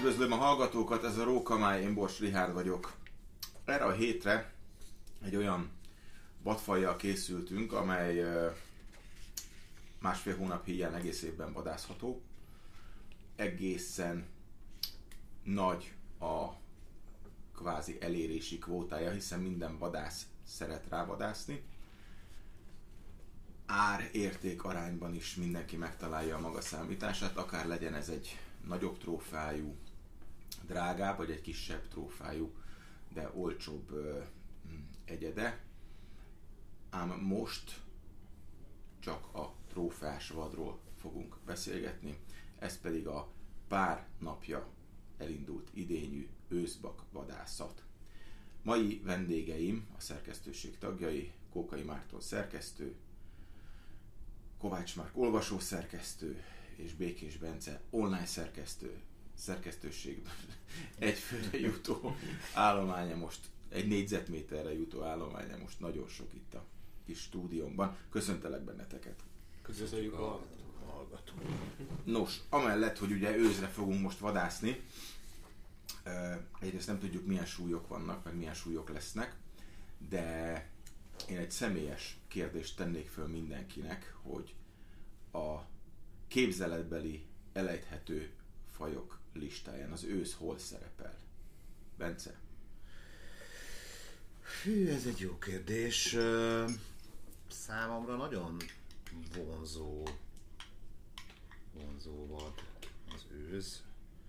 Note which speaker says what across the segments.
Speaker 1: Üdvözlöm a hallgatókat, ez a Rókamály, én Bors Richárd vagyok. Erre a hétre egy olyan vadfajjal készültünk, amely másfél hónap híján egész évben vadászható. Egészen nagy a kvázi elérési kvótája, hiszen minden vadász szeret rávadászni. Ár-érték arányban is mindenki megtalálja a maga számítását, akár legyen ez egy nagyobb trófájú, drágább, vagy egy kisebb trófájú, de olcsóbb egyede. Ám most csak a trófeás vadról fogunk beszélgetni, ez pedig a pár napja elindult idényű őszbak vadászat. Mai vendégeim, a szerkesztőség tagjai, Kókai Márton szerkesztő, Kovács Márk olvasószerkesztő és Békés Bence online szerkesztőségben egyfőre jutó állománya most, egy négyzetméterre jutó állománya most nagyon sok itt a kis stúdiómban. Köszöntelek benneteket!
Speaker 2: Köszönjük a hallgatót!
Speaker 1: Nos, amellett, hogy ugye őszre fogunk most vadászni, egyrészt nem tudjuk milyen súlyok vannak, meg milyen súlyok lesznek, de én egy személyes kérdést tennék föl mindenkinek, hogy a képzeletbeli elejthető fajok listáján az ősz hol szerepel? Bence?
Speaker 2: Hű, ez egy jó kérdés. Számomra nagyon vonzó vad az ősz.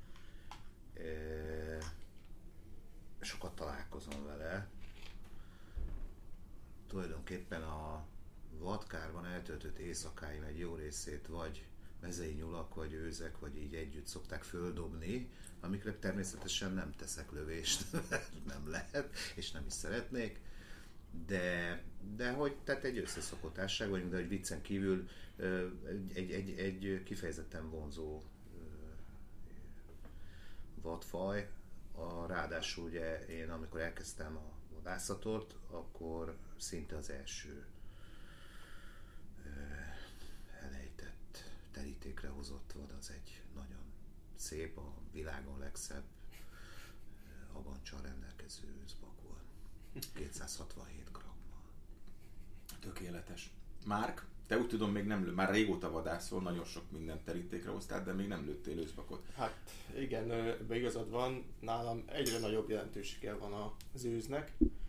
Speaker 2: Sokat találkozom vele. Tulajdonképpen a vadkárban eltöltött éjszakáim egy jó részét vagy mezei nyulak, vagy őzek, vagy így együtt szokták földobni, amikre természetesen nem teszek lövést, nem lehet, és nem is szeretnék, de hogy tehát egy összeszokottásság vagyunk, de hogy viccen kívül egy kifejezetten vonzó vadfaj. Ráadásul ugye én amikor elkezdtem a vadászatot, akkor szinte az első elejtett, terítékre hozott vad az egy nagyon szép, a világon legszebb agancsal rendelkező őszbak volt. 267 grammal.
Speaker 1: Tökéletes. Márk, te úgy tudom még nem már régóta vadászol, nagyon sok mindent terítékre hoztál, de még nem lőttél őszbakot.
Speaker 3: Hát igen, ebben igazad van, nálam egyre nagyobb jelentősége van az őznek.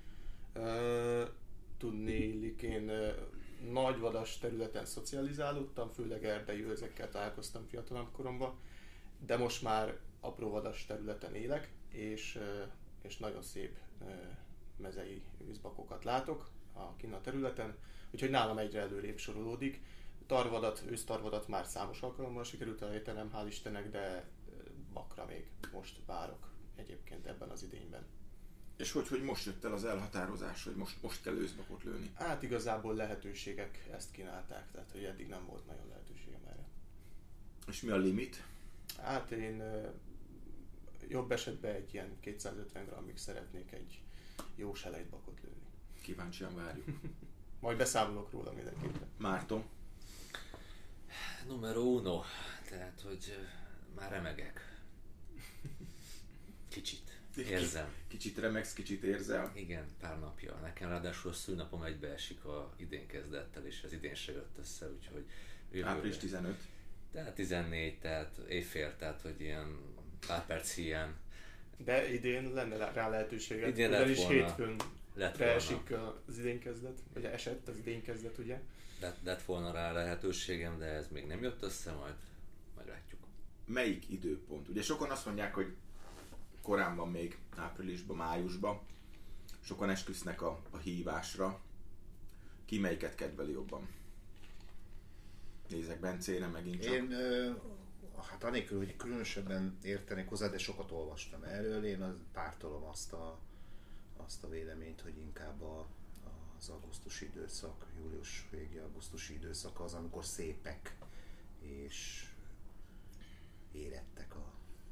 Speaker 3: Tudnélik, én nagyvadas területen szocializálódtam, főleg erdei őzekkel találkoztam fiatalabb koromban, de most már apróvadas területen élek, és nagyon szép mezei őszbakokat látok kinn a területen, úgyhogy nálam egyre előrébb sorolódik. Ősztarvadat már számos alkalommal sikerült elejtenem, hál' Istennek, de bakra még most várok egyébként ebben az idényben.
Speaker 1: És hogy most jött el az elhatározás, hogy most kell őszbakot lőni?
Speaker 3: Hát igazából lehetőségek ezt kínálták, tehát hogy eddig nem volt nagyon lehetőségem erre.
Speaker 1: És mi a limit?
Speaker 3: Hát én jobb esetben egy ilyen 250 grammig szeretnék egy jó selejtbakot lőni.
Speaker 1: Kíváncsian várjuk.
Speaker 3: Majd beszámolok róla mindenképpen.
Speaker 1: Márton?
Speaker 4: Numero uno, tehát hogy már remegek. Kicsit. Érzem.
Speaker 1: Kicsit remegsz, kicsit érzel?
Speaker 4: Igen, pár napja. Nekem ráadásul a szülnapom egybeesik a idén kezdettel, és az idén se jött össze, úgyhogy...
Speaker 1: Április 15.
Speaker 4: Tehát 14, tehát évfél, tehát hogy ilyen pár perc hiány.
Speaker 3: De idén lenne rá lehetőséget,
Speaker 4: idén
Speaker 3: ugyanis hétfőn
Speaker 4: lett
Speaker 3: beesik az idénykezdet, vagy esett az idénykezdet, ugye?
Speaker 4: Lett volna rá lehetőségem, de ez még nem jött össze, majd meglátjuk.
Speaker 1: Melyik időpont? Ugye sokan azt mondják, hogy korán van még áprilisban, májusban. Sokan esküsznek a hívásra. Ki melyiket kedveli jobban? Nézek Bencére megint csak.
Speaker 2: Én, hát anélkül, hogy különösebben értenék hozzá, de sokat olvastam erről, én pártolom azt a véleményt, hogy inkább az augusztusi időszak, július végi augusztusi időszak az, amikor szépek és érettek a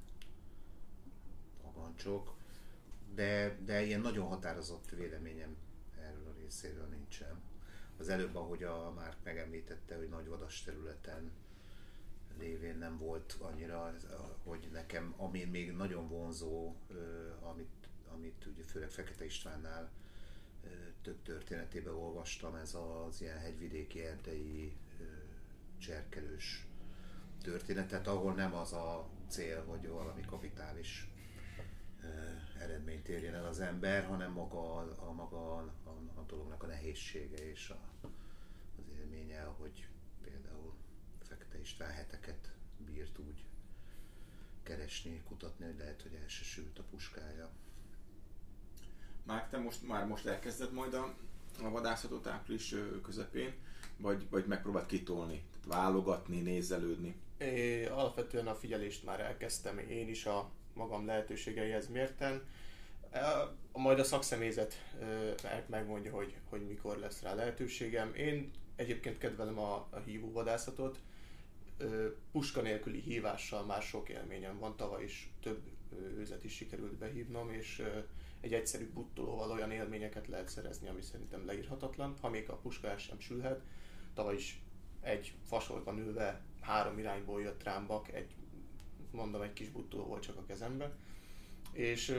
Speaker 2: agancsok, de ilyen nagyon határozott véleményem erről a részéről nincsen. Az előbb, ahogy a Márk megemlítette, hogy nagyvadas területen lévén nem volt annyira, hogy nekem, ami még nagyon vonzó, amit ugye főleg Fekete Istvánnál több történetében olvastam, ez az ilyen hegyvidéki, erdei cserkelős történetet, ahol nem az a cél, hogy valami kapitális eredményt érjen el az ember, hanem maga a dolognak a nehézsége és az élménye, hogy például Fekete István heteket bírt úgy keresni, kutatni, hogy lehet, hogy el se sült a puskája.
Speaker 1: Márk, te most elkezded majd a vadászatot április közepén, vagy megpróbáld kitolni, tehát válogatni, nézelődni?
Speaker 3: Alapvetően a figyelést már elkezdtem, én is a magam lehetőségeihez mérten. Majd a szakszemélyzet megmondja, hogy mikor lesz rá lehetőségem. Én egyébként kedvelem a hívóvadászatot. Puska nélküli hívással már sok élményem van, tavaly is több őzet is sikerült behívnom, és egy egyszerű buttolóval olyan élményeket lehet szerezni, ami szerintem leírhatatlan, ha még a puska el sem sülhet. Tavaly is egy fasorban ülve 3 irányból jött rám bak, egy kis buttoló volt csak a kezembe. És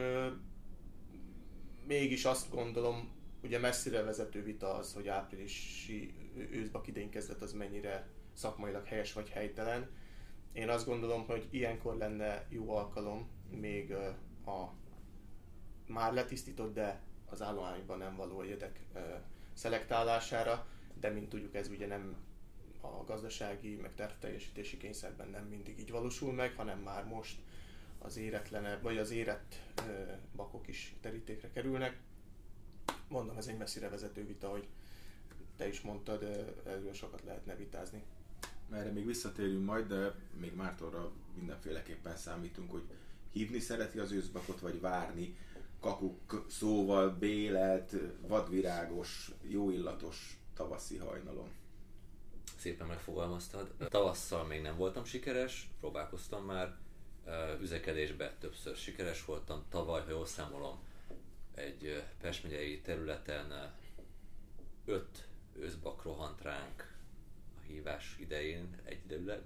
Speaker 3: mégis azt gondolom, ugye messzire vezető vita az, hogy áprilisi őszbak idénykezdet az mennyire szakmailag helyes vagy helytelen. Én azt gondolom, hogy ilyenkor lenne jó alkalom még a már letisztított, de az állományban nem való egyedek szelektálására, de mint tudjuk, ez ugye nem a gazdasági, meg tervteljesítési kényszerben nem mindig így valósul meg, hanem már most az éretlenebb, vagy az érett bakok is terítékre kerülnek. Mondom, ez egy messzire vezető vita, hogy te is mondtad, erről sokat lehetne vitázni.
Speaker 1: Erre még visszatérünk majd, de még Mártonra mindenféleképpen számítunk, hogy hívni szereti az őszbakot, vagy várni, kakuk szóval bélelt, vadvirágos, jó illatos tavaszi hajnalon.
Speaker 4: Szépen megfogalmaztad. Tavasszal még nem voltam sikeres, próbálkoztam már, üzekedésben többször sikeres voltam. Tavaly, ha jól számolom, egy Pest megyei területen 5 őszbak rohant ránk a hívás idején egyidejűleg,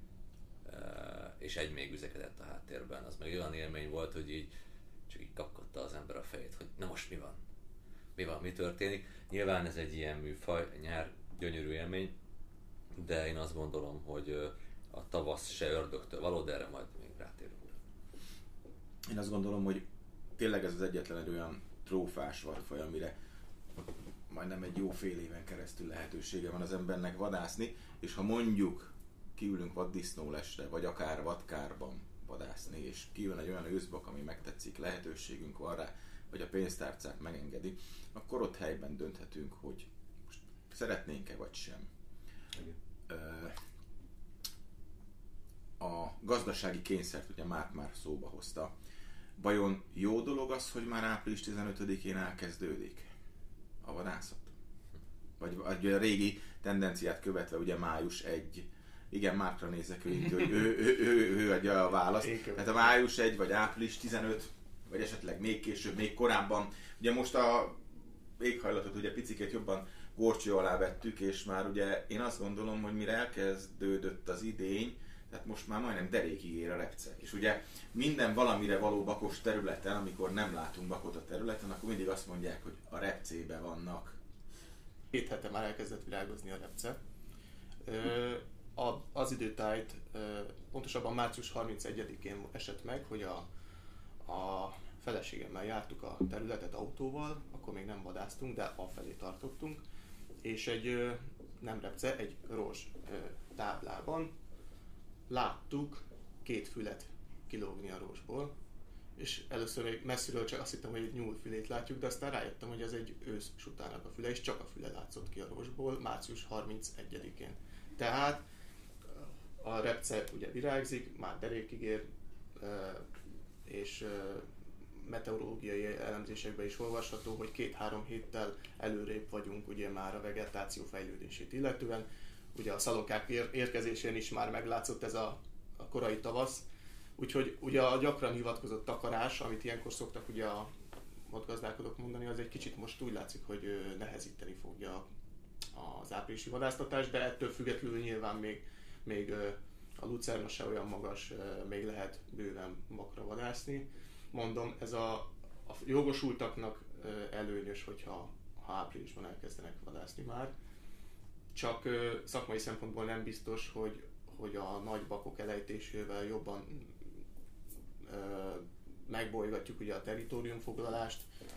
Speaker 4: és egy még üzekedett a háttérben. Az meg olyan élmény volt, hogy így csak így kapkodta az ember a fejét, hogy na most mi van, mi történik. Nyilván ez egy ilyen műfaj, nyár gyönyörű élmény, de én azt gondolom, hogy a tavasz se ördögtől való, de erre majd még rátérünk.
Speaker 1: Én azt gondolom, hogy tényleg ez az egyetlen egy olyan trófás vadfaj, amire majdnem egy jó fél éven keresztül lehetősége van az embernek vadászni, és ha mondjuk kiülünk vaddisznólesre, vagy akár vadkárban vadászni, és kijön egy olyan őszbak, ami megtetszik, lehetőségünk van rá, vagy a pénztárcák megengedi, akkor ott helyben dönthetünk, hogy most szeretnénk-e vagy sem. A gazdasági kényszert ugye már szóba hozta. Vajon jó dolog az, hogy már április 15-én elkezdődik a vadászat? Vagy a régi tendenciát követve ugye május 1. Igen, Márkra nézek, hogy ő adja a választ. Tehát a május 1 vagy április 15, vagy esetleg még később, még korábban. Ugye most a éghajlatot ugye picikét jobban górcső alá vettük, és már ugye én azt gondolom, hogy mire elkezdődött az idény, tehát most már majdnem derékig ér a repce. És ugye minden valamire való bakos területen, amikor nem látunk bakot a területen, akkor mindig azt mondják, hogy a repcében vannak.
Speaker 3: 2 hete már elkezdett virágozni a repce. Az időtájt pontosabban március 31-én esett meg, hogy a feleségemmel jártuk a területet autóval, akkor még nem vadásztunk, de afelé tartottunk, és egy nem repce, egy rozs táblában láttuk 2 fület kilógni a rozsból, és először még messziről csak azt hittem, hogy egy nyúlfülét látjuk, de aztán rájöttem, hogy ez egy őszsutának a füle, és csak a füle látszott ki a rozsból március 31-én. Tehát a repce ugye virágzik, már derékig ér, és meteorológiai elemzésekben is olvasható, hogy 2-3 héttel előrébb vagyunk ugye már a vegetáció fejlődését illetően. Ugye a szalonkák érkezésén is már meglátszott ez a korai tavasz, úgyhogy ugye a gyakran hivatkozott takarás, amit ilyenkor szoktak ugye a vadgazdálkodók mondani, az egy kicsit most úgy látszik, hogy nehezíteni fogja az áprilisi vadásztatást, de ettől függetlenül nyilván még a lucerna se olyan magas, még lehet bőven bakra vadászni. Mondom, ez a jogosultaknak előnyös, hogyha áprilisban elkezdenek vadászni már. Csak szakmai szempontból nem biztos, hogy a nagy bakok elejtésével jobban megbolygatjuk ugye a territóriumfoglalást.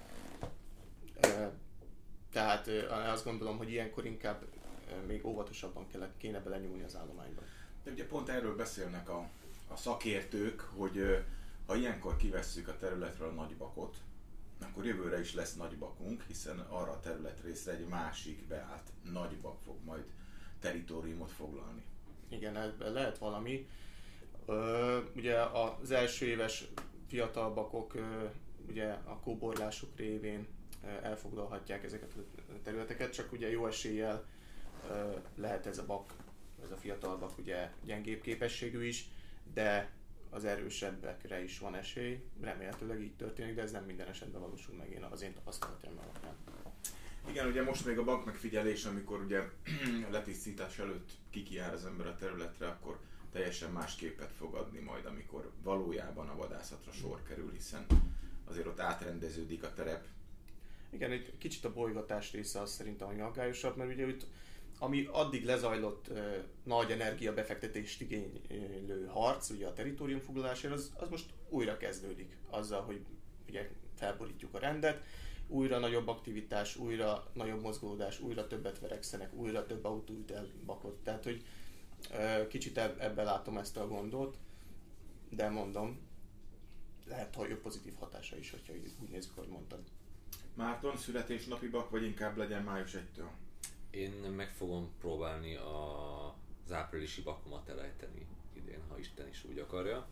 Speaker 3: Tehát azt gondolom, hogy ilyenkor inkább még óvatosabban kéne belenyúlni az állományba.
Speaker 1: De ugye pont erről beszélnek a szakértők, hogy ha ilyenkor kivesszük a területről a nagybakot, akkor jövőre is lesz nagybakunk, hiszen arra a területrészre egy másik beállt nagybak fog majd territóriumot foglalni.
Speaker 3: Igen, ebben lehet valami. Ugye az első éves fiatal bakok ugye a kóborlásuk révén elfoglalhatják ezeket a területeket, csak ugye jó eséllyel lehet ez a fiatal bak ugye gyengébb képességű is, de az erősebbekre is van esély. Remélhetőleg így történik, de ez nem minden esetben valósul meg az én tapasztalatom alapján.
Speaker 1: Igen, ugye most még a bank megfigyelés, amikor ugye letisztítás előtt kikiáll az ember a területre, akkor teljesen más képet fog adni majd, amikor valójában a vadászatra sor kerül, hiszen azért ott átrendeződik a terep.
Speaker 3: Igen, egy kicsit a bolygatás része az szerintem ami aggályosabb, mert ugye itt, ami addig lezajlott nagy energiabefektetést igénylő harc, ugye a territóriumfoglalásért, az most újra kezdődik azzal, hogy ugye felborítjuk a rendet, újra nagyobb aktivitás, újra nagyobb mozgolódás, újra többet verekszenek, újra több autó üt el bakot. Tehát, hogy kicsit ebben látom ezt a gondot, de mondom, lehet, hogy jobb pozitív hatása is, hogyha úgy nézzük, ahogy mondtad.
Speaker 1: Márton, születésnapi bak, vagy inkább legyen május 1-től?
Speaker 4: Én meg fogom próbálni az áprilisi bakomat elejteni idén, ha Isten is úgy akarja.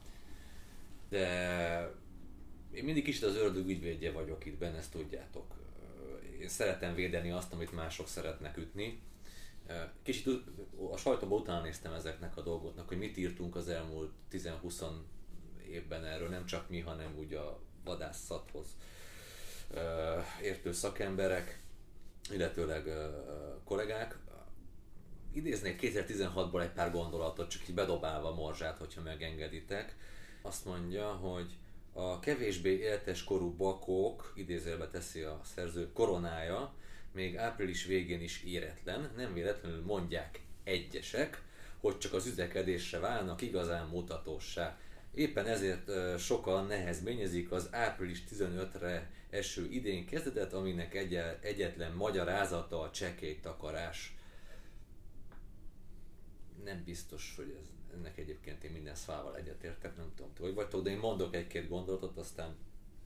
Speaker 4: De én mindig kicsit az ördög ügyvédje vagyok itt benne, ezt tudjátok. Én szeretem védeni azt, amit mások szeretnek ütni. Kicsit a sajtóban utána néztem ezeknek a dolgoknak, hogy mit írtunk az elmúlt 10-20 évben erről, nem csak mi, hanem úgy a vadászathoz értő szakemberek, illetőleg kollégák. Idéznék 2016-ból egy pár gondolatot, csak így bedobálva a morzsát, hogyha megengeditek. Azt mondja, hogy a kevésbé éltes korú bakok, idézőjelbe teszi a szerző, koronája még április végén is éretlen, nem véletlenül mondják egyesek, hogy csak az üzekedésre válnak igazán mutatóssá. Éppen ezért sokan nehezményezik az április 15-re eső idén kezdetet, aminek egyetlen magyarázata a csekély takarás. Nem biztos, hogy ennek egyébként én minden szavával egyetértek, nem tudom, hogy vagytok, de én mondok egy-két gondolatot, aztán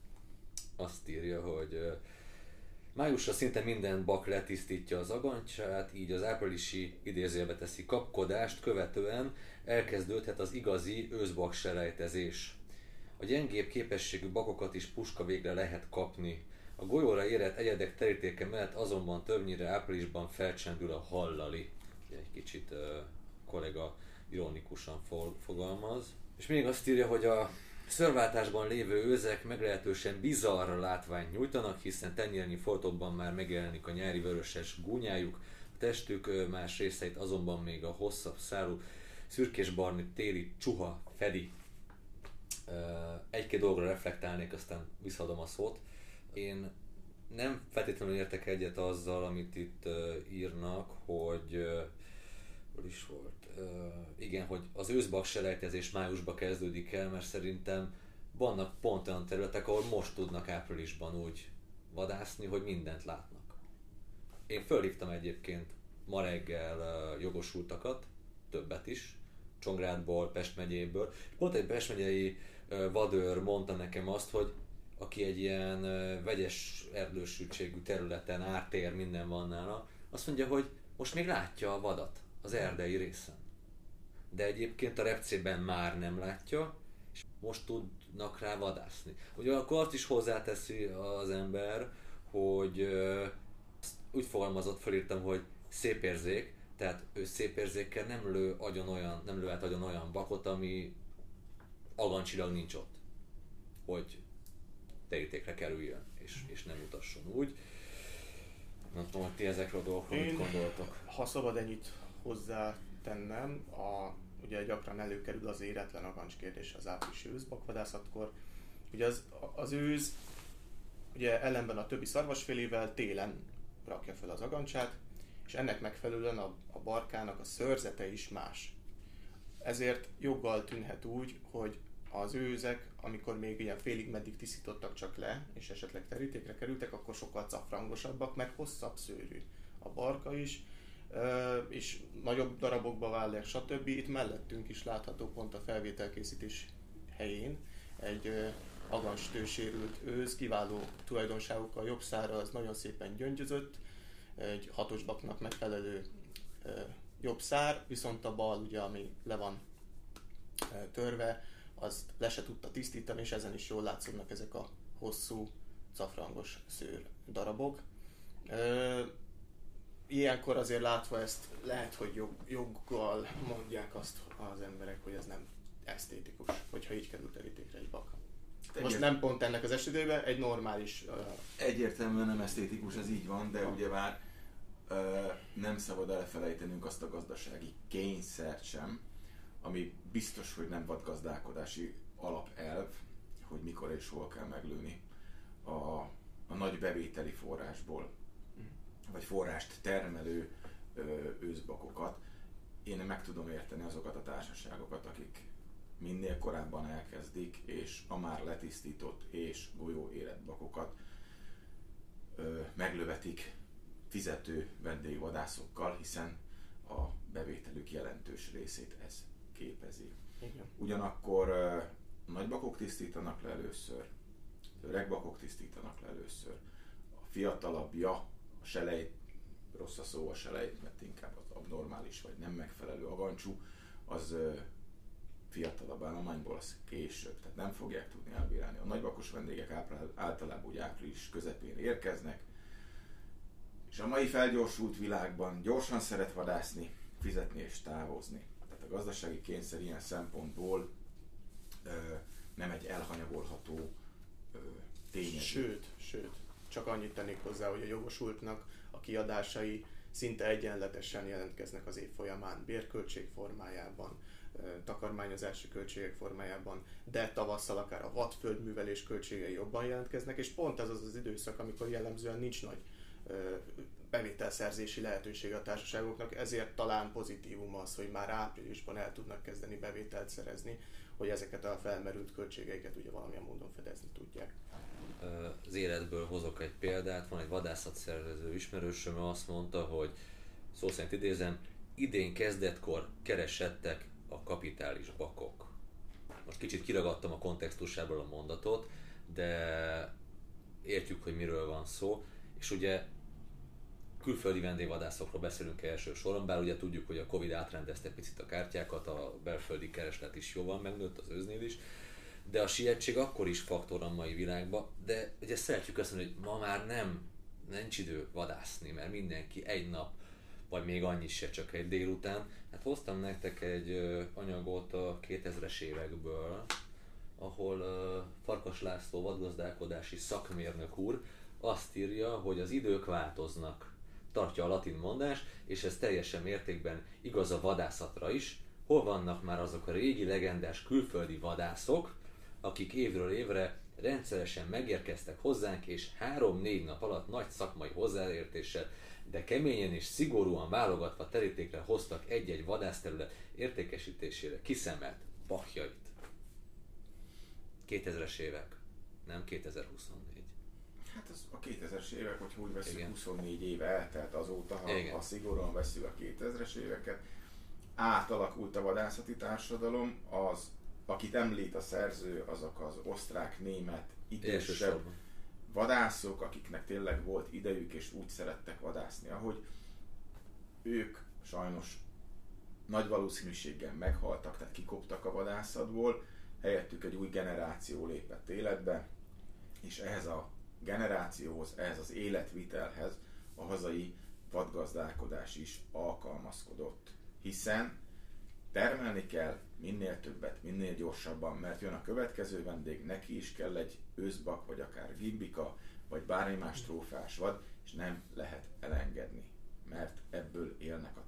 Speaker 4: azt írja, hogy májusra szinte minden bak letisztítja az agancsát, így az áprilisi idézőjelbe teszi kapkodást követően elkezdődhet az igazi őszbak selejtezés. A gyengébb képességű bakokat is puska végre lehet kapni. A golyóra érett egyedek terítéke mellett azonban többnyire áprilisban felcsendül a hallali. Egy kicsit kollega ironikusan fogalmaz. És még azt írja, hogy a szőrváltásban lévő őzek meglehetősen bizarr látványt nyújtanak, hiszen tenyérnyi foltokban már megjelenik a nyári vöröses gúnyájuk, a testük más részeit azonban még a hosszabb szárú szürkésbarni téli csuha fedi. Egy-két dolgra reflektálnék, aztán visszaadom a szót. Én nem feltétlenül értek egyet azzal, amit itt írnak, hogy hol is volt? Igen, hogy az őszbak selejtezés májusban kezdődik el, mert szerintem vannak pont olyan területek, ahol most tudnak áprilisban úgy vadászni, hogy mindent látnak. Én fölhívtam egyébként ma reggel jogosultakat, többet is, Csongrádból, Pest megyéből. Pont egy Pest megyei vadőr mondta nekem azt, hogy aki egy ilyen vegyes erdősültségű területen ártér, minden van nála, azt mondja, hogy most még látja a vadat az erdei részen. De egyébként a repcében már nem látja, és most tudnak rá vadászni. Ugye akkor azt is hozzáteszi az ember, hogy úgy fogalmazott, felírtam, hogy szép érzék, tehát ő szép érzékkel nem lő át agyon olyan bakot, ami agancsilag nincs ott, hogy terítékre kerüljön, és nem utasson úgy. Nem tudom, hogy ti ezekről a dolgokról mit gondoltok.
Speaker 3: Ha szabad ennyit hozzátennem, ugye gyakran előkerül az éretlen agancs kérdés az áprilisi őszbakvadászatkor. Ugye az őz ugye ellenben a többi szarvasfélével télen rakja fel az agancsát, és ennek megfelelően a barkának a szőrzete is más. Ezért joggal tűnhet úgy, hogy az őzek, amikor még ilyen félig meddig tisztítottak csak le, és esetleg terítékre kerültek, akkor sokkal cafrangosabbak, meg hosszabb szőrű a barka is, és nagyobb darabokba vállják, stb. Itt mellettünk is látható pont a felvételkészítés helyén egy agancstősérült őz, kiváló tulajdonságokkal, jobb szára az nagyon szépen gyöngyözött, egy hatosbaknak megfelelő jobb szár, viszont a bal, ugye, ami le van törve, azt le se tudta tisztítani, és ezen is jól látszódnak ezek a hosszú, cafrangos szőr darabok. Ilyenkor azért látva ezt, lehet, hogy joggal mondják azt az emberek, hogy ez nem esztétikus, hogyha így kerül terítékre egy bak. Most nem pont ennek az esetében, egy normális...
Speaker 1: Egyértelműen nem esztétikus, ez így van, de ugyebár nem szabad elfelejtenünk azt a gazdasági kényszert sem, ami biztos, hogy nem vadgazdálkodási alapelv, hogy mikor és hol kell meglőni a nagy bevételi forrásból, vagy forrást termelő őszbakokat. Én meg tudom érteni azokat a társaságokat, akik minél korábban elkezdik, és a már letisztított és golyó életbakokat meglövetik fizető vendégvadászokkal, hiszen a bevételük jelentős részét ez képezi.
Speaker 3: Igen.
Speaker 1: Ugyanakkor nagybakok tisztítanak le először, öregbakok tisztítanak le először, a fiatalabbja, a selejt, rossz a szó a selejt, mert inkább az abnormális vagy nem megfelelő agancsú, az fiatalabb állományból az később, tehát nem fogják tudni elbírálni. A nagybakos vendégek általában úgy április közepén érkeznek, és a mai felgyorsult világban gyorsan szeret vadászni, fizetni és távozni. Tehát a gazdasági kényszer ilyen szempontból nem egy elhanyagolható tényező.
Speaker 3: Sőt, csak annyit tennék hozzá, hogy a jogosultnak a kiadásai szinte egyenletesen jelentkeznek az év folyamán, bérköltség formájában, takarmányozási költségek formájában, de tavasszal akár a vadföldművelés költségei jobban jelentkeznek, és pont ez az időszak, amikor jellemzően nincs nagy bevételszerzési lehetőség a társaságoknak, ezért talán pozitívum az, hogy már áprilisban el tudnak kezdeni bevételt szerezni, hogy ezeket a felmerült költségeiket ugye valamilyen módon fedezni tudják.
Speaker 4: Az életből hozok egy példát, van egy vadászatszervező ismerősöm, azt mondta, hogy szó szerint idézem, idén kezdetkor keresettek a kapitális bakok. Most kicsit kiragadtam a kontextusából a mondatot, de értjük, hogy miről van szó, és ugye külföldi vendégvadászokról beszélünk elsősorban, bár ugye tudjuk, hogy a Covid átrendezte picit a kártyákat, a belföldi kereslet is jóval megnőtt, az őznél is, de a sietség akkor is faktor a mai világban, de ugye szeretjük azt mondani, hogy ma már nincs idő vadászni, mert mindenki egy nap, vagy még annyi se, csak egy délután. Hát hoztam nektek egy anyagot a 2000-es évekből, ahol Farkas László vadgazdálkodási szakmérnök úr azt írja, hogy az idők változnak, tartja a latin mondás, és ez teljesen mértékben igaz a vadászatra is. Hol vannak már azok a régi legendás külföldi vadászok, akik évről évre rendszeresen megérkeztek hozzánk, és 3-4 nap alatt nagy szakmai hozzáértéssel, de keményen és szigorúan válogatva terítékre hoztak egy-egy vadászterület értékesítésére kiszemelt bakjait. 2000-es évek, nem 2024.
Speaker 1: Hát az a 2000-es évek, hogyha úgy veszünk,
Speaker 4: igen.
Speaker 1: 24 éve eltelt azóta, ha szigorúan veszünk a 2000-es éveket, átalakult a vadászati társadalom, akit említ a szerző, azok az osztrák, német, idősebb vadászok, akiknek tényleg volt idejük és úgy szerettek vadászni, ahogy ők sajnos nagy valószínűséggel meghaltak, tehát kikoptak a vadászatból, helyettük egy új generáció lépett életbe, és ehhez a generációhoz, ehhez az életvitelhez a hazai vadgazdálkodás is alkalmazkodott, hiszen termelni kell minél többet, minél gyorsabban, mert jön a következő vendég, neki is kell egy őszbak, vagy akár gimbika, vagy bármi más trófás vad, és nem lehet elengedni, mert ebből élnek a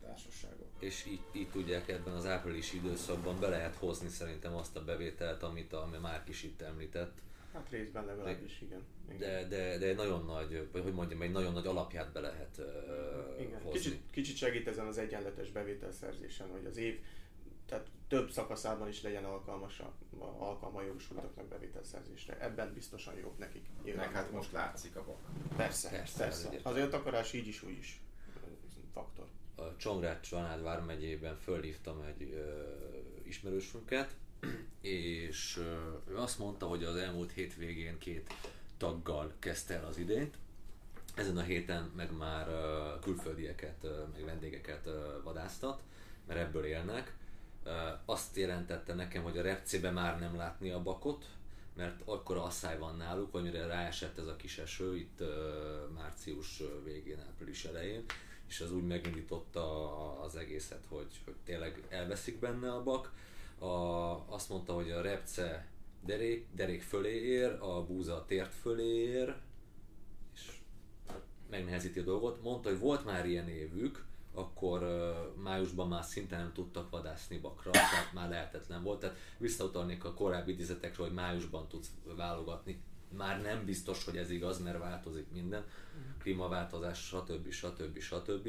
Speaker 5: társaságok.
Speaker 4: És így tudják ebben az áprilisi időszakban be lehet hozni szerintem azt a bevételt, ami Márk is itt említett.
Speaker 3: Hát részben legalábbis, igen.
Speaker 4: De egy nagyon nagy, vagy hogy mondjam, egy nagyon nagy alapját be lehet hozni.
Speaker 3: Kicsit segít ezen az egyenletes bevételszerzésen, hogy az év, tehát több szakaszában is legyen alkalma jogosultaknak bevételszerzésre. Ebben biztosan jobb nekik.
Speaker 5: Meg hát most látszik a bak.
Speaker 3: Persze. Azért akarás így is, úgy is faktor.
Speaker 4: A Csongrád vármegyében fölhívtam egy ismerősünket, és ő azt mondta, hogy az elmúlt hétvégén 2 taggal kezdte el az idényt. Ezen a héten meg már külföldieket, meg vendégeket vadásztat, mert ebből élnek. Azt jelentette nekem, hogy a repcében már nem látni a bakot, mert akkora asszály van náluk, hogy mire ráesett ez a kis eső itt március végén, április elején, és az úgy megindította az egészet, hogy tényleg elveszik benne a bak. Azt mondta, hogy a repce derék fölé ér, a búza tért fölé ér, és megnehezíti a dolgot. Mondta, hogy volt már ilyen évük, akkor májusban már szinte nem tudtak vadászni bakra, tehát már lehetetlen volt. Tehát visszautalnék a korábbi idézetekre, hogy májusban tudsz válogatni. Már nem biztos, hogy ez igaz, mert változik minden. Klímaváltozás, stb.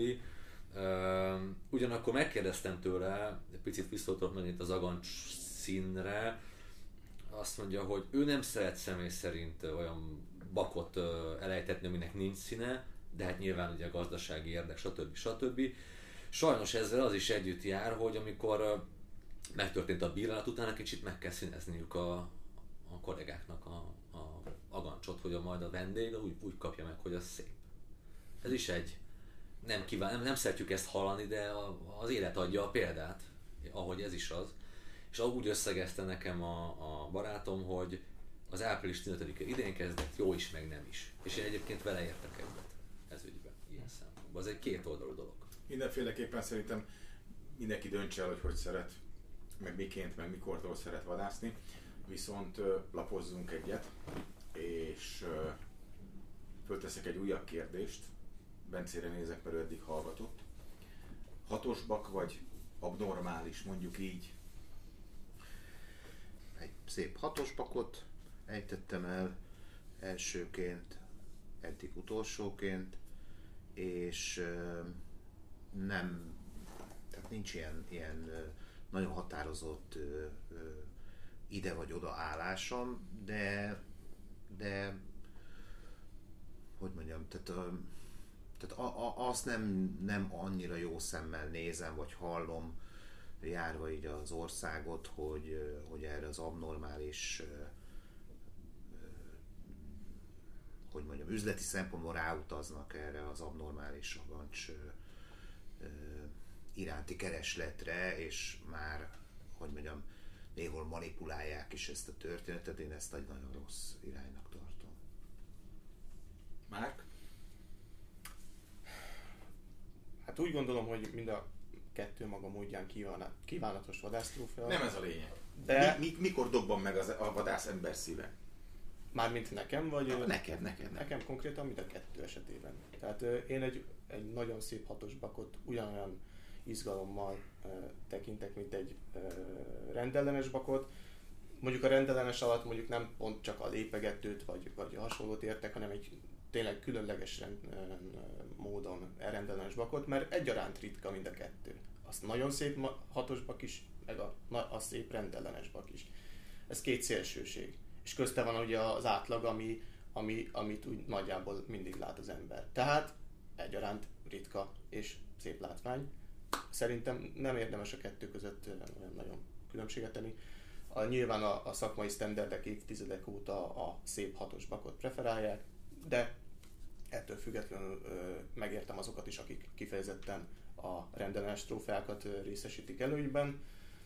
Speaker 4: Ugyanakkor megkérdeztem tőle, egy picit visszautalok megint az agancs színre, azt mondja, hogy ő nem szeret személy szerint olyan bakot elejtetni, aminek nincs színe, de hát nyilván ugye a gazdasági érdek, stb. Sajnos ezzel az is együtt jár, hogy amikor megtörtént a bírálat, utána kicsit meg kell színezniük a kollégáknak a agancsot, hogy majd a vendég úgy kapja meg, hogy az szép. Ez is egy nem szeretjük ezt hallani, de az élet adja a példát, ahogy ez is az. És úgy összegezte nekem a barátom, hogy az április 15-e idén kezdett, jó is, meg nem is. És én egyébként vele értek egyet ez ügyben, ilyen szempontból. Az egy kétoldalú dolog.
Speaker 5: Mindenféleképpen szerintem mindenki döntse el, hogy szeret, meg miként, meg mikortól szeret vadászni. Viszont lapozzunk egyet, és fölteszek egy újabb kérdést. Bencére nézek, mert ő eddig hallgatott. 6-os bak vagy abnormális, mondjuk így?
Speaker 2: Egy szép 6-os bakot ejtettem el elsőként, eddig utolsóként, és nem, tehát nincs ilyen nagyon határozott ide vagy oda állásom, de hogy mondjam, tehát azt nem annyira jó szemmel nézem, vagy hallom járva így az országot, hogy erre az abnormális, hogy mondjam, üzleti szempontból ráutaznak erre az abnormális agancs iránti keresletre, és már, hogy mondjam, néhol manipulálják is ezt a történetet, én ezt egy nagyon rossz iránynak tartom.
Speaker 5: Márk?
Speaker 3: Hát úgy gondolom, hogy mind a kettő maga módján kívánatos vadásztrófea.
Speaker 5: Nem ez a lényeg.
Speaker 3: De
Speaker 5: Mikor dobban meg a vadász ember szíve?
Speaker 3: mármint nekem, vagy...
Speaker 5: Neked.
Speaker 3: Nekem konkrétan mind a kettő esetében. Tehát én egy nagyon szép 6-os bakot ugyanolyan izgalommal tekintek, mint egy rendellenes bakot. Mondjuk a rendellenes alatt mondjuk nem pont csak a lépegetőt vagy hasonlót értek, hanem egy tényleg különleges módon rendellenes bakot, mert egyaránt ritka mind a kettő. Az nagyon szép 6-os bak is, meg a szép rendellenes bak is. Ez két szélsőség. És közte van ugye az átlag, amit úgy nagyjából mindig lát az ember. Tehát egyaránt ritka és szép látvány. Szerintem nem érdemes a kettő között olyan nagyon különbséget tenni. Nyilván a szakmai sztenderdek évtizedek óta a szép 6-os bakot preferálják, de ettől függetlenül megértem azokat is, akik kifejezetten a rendellenes trófeákat részesítik előnyben,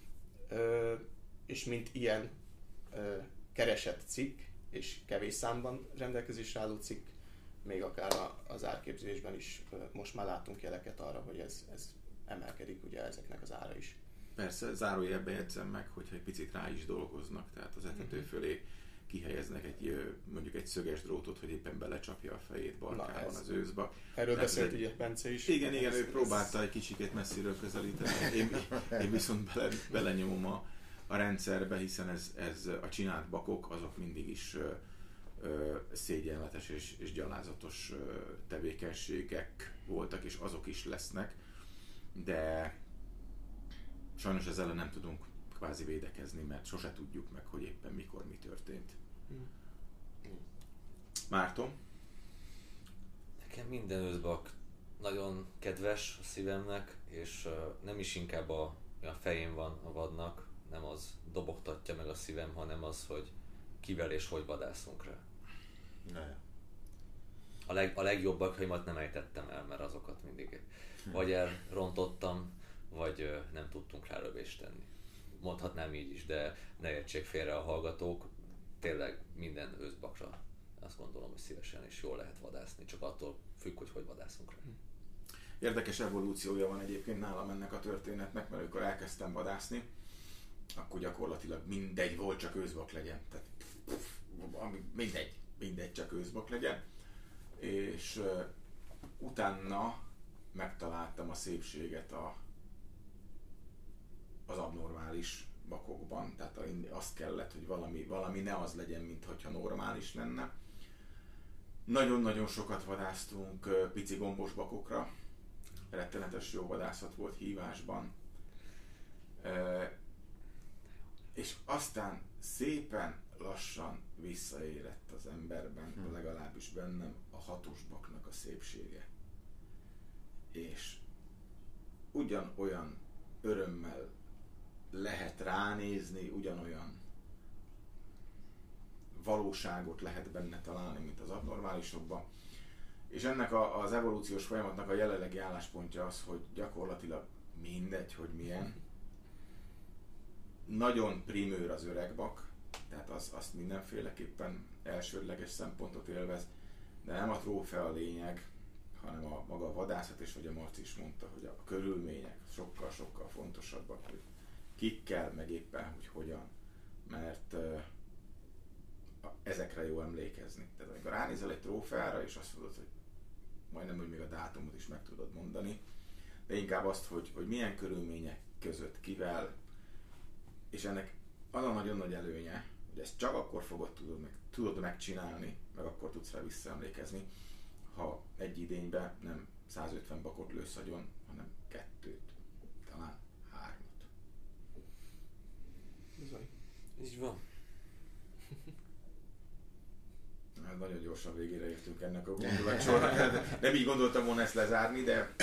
Speaker 3: és mint ilyen keresett cikk, és kevés számban rendelkezésre álló cikk, még akár az árképzésben is most már látunk jeleket arra, hogy ez emelkedik ugye ezeknek az ára is.
Speaker 5: Persze, zárójelbe jegyzem meg, hogyha egy picit rá is dolgoznak, tehát az etető fölé
Speaker 1: kihelyeznek mondjuk egy szöges drótot, hogy éppen belecsapja a fejét balkában az őszba.
Speaker 3: Erről beszélt ugye Bence is.
Speaker 1: Igen, ő próbálta egy kicsikét messziről közelíteni. Én viszont belenyomom a rendszerbe, hiszen ez a csinált bakok, azok mindig is szégyenletes és gyalázatos tevékenységek voltak, és azok is lesznek, de sajnos ezzel nem tudunk kvázi védekezni, mert sose tudjuk meg, hogy éppen mikor mi történt. Márton?
Speaker 4: Nekem minden őszbak nagyon kedves a szívemnek, és nem is inkább a fején van a vadnak, nem az dobogtatja meg a szívem, hanem az, hogy kivel és hogy vadászunk rá. A legjobbakaimat nem ejtettem el, mert azokat mindig vagy elrontottam, vagy nem tudtunk rá lövést tenni. Mondhatnám így is, de ne értsék félre a hallgatók, tényleg minden őszbakra azt gondolom, hogy szívesen és jól lehet vadászni, csak attól függ, hogy vadászunk rá.
Speaker 1: Érdekes evolúciója van egyébként nálam ennek a történetnek, mert amikor elkezdtem vadászni, akkor gyakorlatilag mindegy volt, csak őszbak legyen. Tehát mindegy, csak őszbak legyen. És utána megtaláltam a szépséget az abnormális bakokban. Tehát azt kellett, hogy valami ne az legyen, mintha normális lenne. Nagyon-nagyon sokat vadásztunk pici gombos bakokra. Rettenetes jó vadászat volt hívásban. És aztán szépen lassan visszaérett az emberben, legalábbis bennem a hatosbaknak a szépsége. És ugyanolyan örömmel lehet ránézni, ugyanolyan valóságot lehet benne találni, mint az abnormálisokban. És ennek az evolúciós folyamatnak a jelenlegi álláspontja az, hogy gyakorlatilag mindegy, hogy milyen. Nagyon primőr az öregbak, tehát azt mindenféleképpen elsődleges szempontot élvez, de nem a trófea a lényeg, hanem maga a vadászat, és hogy a Marci is mondta, hogy a körülmények sokkal-sokkal fontosabbak, hogy kikkel, meg éppen, hogy hogyan, mert ezekre jó emlékezni. Tehát amikor ránézel egy trófeára, és azt mondod, hogy majdnem, hogy még a dátumot is meg tudod mondani, de inkább azt, hogy milyen körülmények között, kivel, és ennek az a nagyon nagy előnye, hogy ezt csak akkor tudod megcsinálni, meg akkor tudsz rá visszaemlékezni, ha egy idényben nem 150 bakot lősz agyon, hanem 2, talán 3.
Speaker 3: Bizony.
Speaker 4: Így van.
Speaker 1: Nagyon gyorsan végére értünk ennek a gondolatsornak. Nem így gondoltam volna ezt lezárni,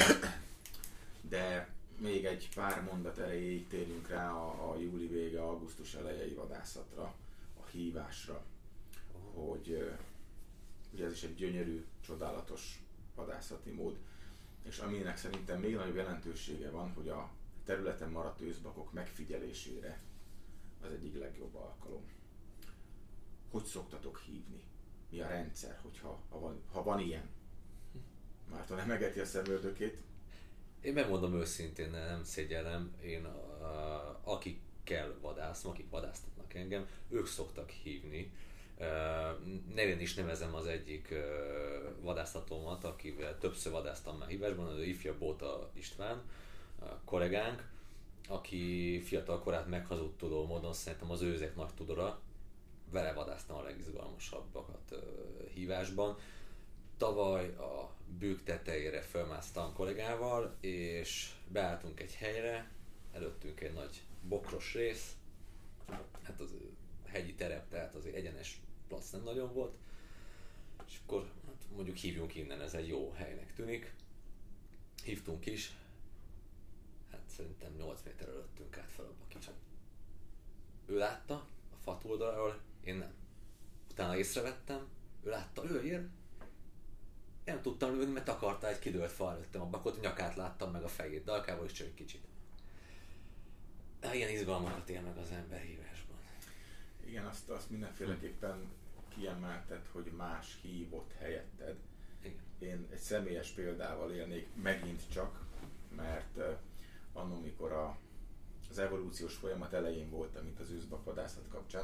Speaker 1: de még egy pár mondat erejéig térjünk rá a júli vége, augusztus elejei vadászatra, a hívásra, hogy ugye ez is egy gyönyörű, csodálatos vadászati mód, és aminek szerintem még nagyobb jelentősége van, hogy a területen maradt őszbakok megfigyelésére az egyik legjobb alkalom. Hogy szoktatok hívni? Mi a rendszer, ha van ilyen? Márton emegeti a szemöldökét.
Speaker 4: Én megmondom őszintén, nem szégyellem, én akikkel vadászom, akik vadásztatnak engem, ők szoktak hívni. Nevén is nevezem az egyik vadásztatómat, akivel többször vadásztam már hívásban, az ifjabb Bóta István, a kollégánk, aki fiatal korát meghazudtoló módon szerintem az őzek nagy tudora, vele vadásztam a legizgalmasabbakat hívásban. Tavaly a bűk tetejére fölmásztam kollégával, és beálltunk egy helyre, előttünk egy nagy bokros rész, hát az hegyi terep, tehát azért egyenes plac nem nagyon volt, és akkor hát mondjuk hívjunk innen, ez egy jó helynek tűnik. Hívtunk is, hát szerintem 8 méter előttünk át fel a kicsit. Ő látta a fa túloldaláról, én nem. Utána észrevettem, ő látta, lőjél. Én nem tudtam lőni, mert takarta egy kidőlt fa előttem a bakot, nyakát láttam meg a fejét, dalkából is csak egy kicsit. De ilyen izgalmakat él meg az ember hívásban.
Speaker 1: Igen, azt mindenféleképpen kiemelted, hogy más hívott helyetted.
Speaker 4: Igen.
Speaker 1: Én egy személyes példával élnék megint csak, mert anno, mikor az evolúciós folyamat elején voltam itt az őszbakvadászat kapcsán,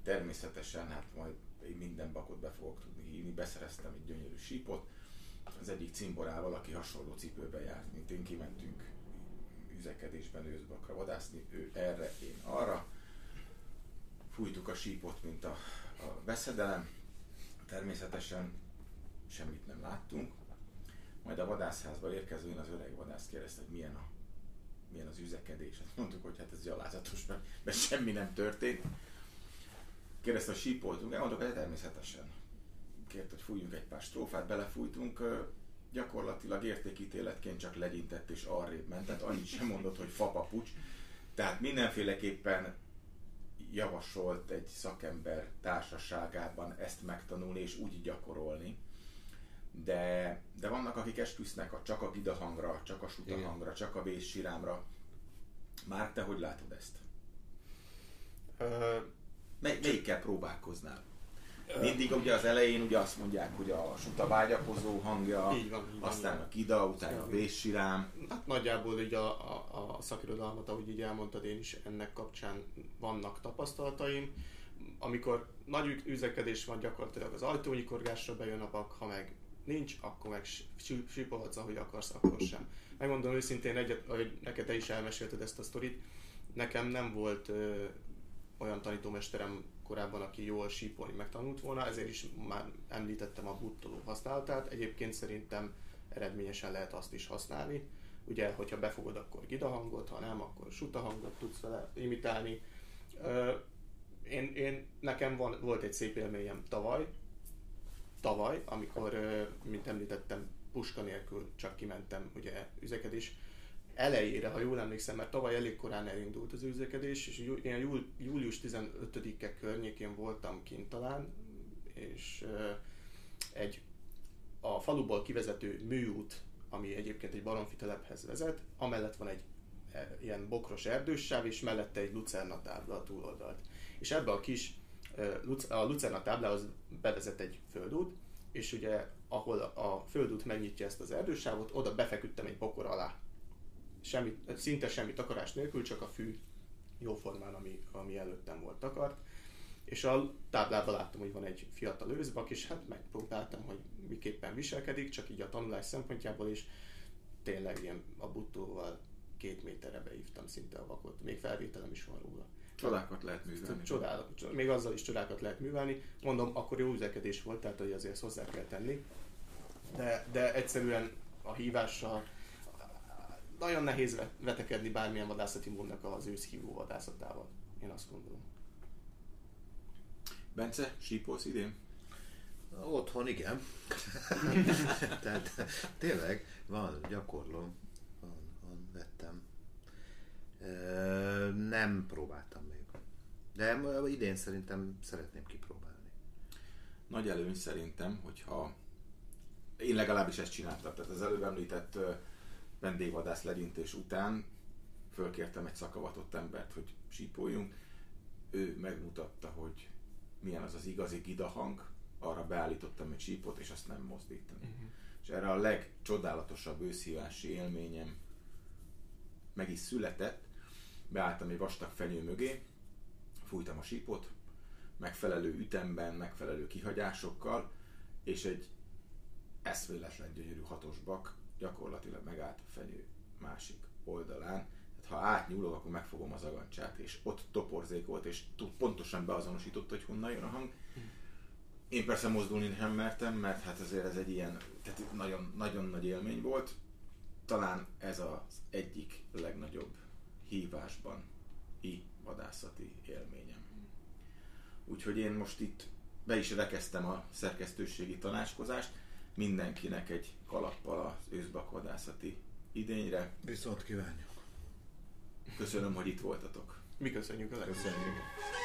Speaker 5: Természetesen, hát majd én minden bakot be fogok tudni hívni, beszereztem egy gyönyörű sípot, az egyik cimborával, aki hasonló cipőben járt, mint én, kimentünk üzekedésben őszbakra vadászni, ő erre, én arra. Fújtuk a sípot, mint a veszedelem, természetesen semmit nem láttunk. Majd a vadászházba érkezően az öreg vadász kérdezte, hogy milyen az üzekedés. Hát mondtuk, hogy hát ez gyalázatos, mert semmi nem történt. Kérdezte, hogy sípoltunk, elmondtuk, hogy természetesen. Kért, hogy fújjunk egy pár strófát, belefújtunk, gyakorlatilag értékítéletként csak legyintett és arrébb ment, tehát annyit sem mondott, hogy fapapucs. Tehát mindenféleképpen javasolt egy szakember társaságában ezt megtanulni és úgy gyakorolni. De vannak, akik esküsznek csak a gidahangra, csak a sutahangra, csak a vészsirámra. Már te hogy látod ezt? Melyikkel próbálkoznál? Mindig ugye az elején ugye azt mondják, hogy a suta vágyakozó hangja,
Speaker 3: így van,
Speaker 5: aztán a gida, utána a vészsirám.
Speaker 3: Hát nagyjából így a szakirodalmat, ahogy így elmondtad, én is ennek kapcsán vannak tapasztalataim. Amikor nagy üzekedés van, gyakorlatilag az ajtónyikorgásra bejön a bak, ha meg nincs, akkor meg sípolhatsz, ahogy akarsz, akkor sem. Megmondom őszintén, hogy neked te is elmesélted ezt a sztorit, nekem nem volt olyan tanítómesterem korábban, aki jól sípolni megtanult volna, ezért is már említettem a buttoló használatát. Egyébként szerintem eredményesen lehet azt is használni. Ugye, hogyha befogod, akkor gida hangot, ha nem, akkor suta hangot tudsz vele imitálni. Nekem volt egy szép élményem tavaly, amikor, mint említettem, puska nélkül csak kimentem ugye üzekedés elejére, ha jól emlékszem, mert tavaly elég korán elindult az üzekedés, és ilyen július 15-e környékén voltam kint talán, és a faluból kivezető műút, ami egyébként egy baromfi telephez vezet, amellett van egy ilyen bokros erdőssáv, és mellette egy lucerna tábla a túloldalt. És ebbe a lucerna táblához bevezet egy földút, és ugye ahol a földút megnyitja ezt az erdősávot, oda befeküdtem egy bokor alá. Szinte semmi takarás nélkül, csak a fű jóformán, ami előttem volt takart. És a táblában láttam, hogy van egy fiatal őszbak, és hát megpróbáltam, hogy miképpen viselkedik, csak így a tanulás szempontjából is. Tényleg ilyen a buttóval 2 méterre beívtam szinte a vakot. Még felvételem is van róla.
Speaker 1: Csodákat lehet művelni.
Speaker 3: Még azzal is csodákat lehet művelni. Mondom, akkor jó üzekedés volt, tehát hogy azért hozzá kell tenni. De egyszerűen a hívással nagyon nehéz vetekedni bármilyen vadászati módnak az őszhívó vadászatával. Én azt gondolom.
Speaker 1: Bence, sípolsz idén?
Speaker 2: Otthon igen. Tehát tényleg gyakorlom, vettem. Nem próbáltam még. De idén szerintem szeretném kipróbálni.
Speaker 1: Nagy előny szerintem, hogyha én legalábbis ezt csináltam, tehát az előbb említett vendégvadász legyintés után fölkértem egy szakavatott embert, hogy sípoljunk. Ő megmutatta, hogy milyen az igazi gidahang, arra beállítottam egy sípot, és azt nem mozdítani. Uh-huh. És erre a legcsodálatosabb őszhívási élményem meg is született. Beálltam egy vastag fenyő mögé, fújtam a sípot, megfelelő ütemben, megfelelő kihagyásokkal, és egy eszméletlen gyönyörű hatos bak gyakorlatilag megállt a fenyő másik oldalán. Tehát ha átnyúlok, akkor megfogom az agancsát, és ott toporzékolt, és pontosan beazonosított, hogy honnan jön a hang. Én persze mozdulni nem mertem, mert hát azért ez egy ilyen, tehát nagyon, nagyon nagy élmény volt. Talán ez az egyik legnagyobb hívásban vadászati élményem. Úgyhogy én most itt be is rekeztem a szerkesztőségi tanácskozást, mindenkinek egy kalappal az őszbakvadászati idényre.
Speaker 2: Viszont kívánjuk!
Speaker 1: Köszönöm, hogy itt voltatok.
Speaker 3: Mi köszönjük a lehetőséget.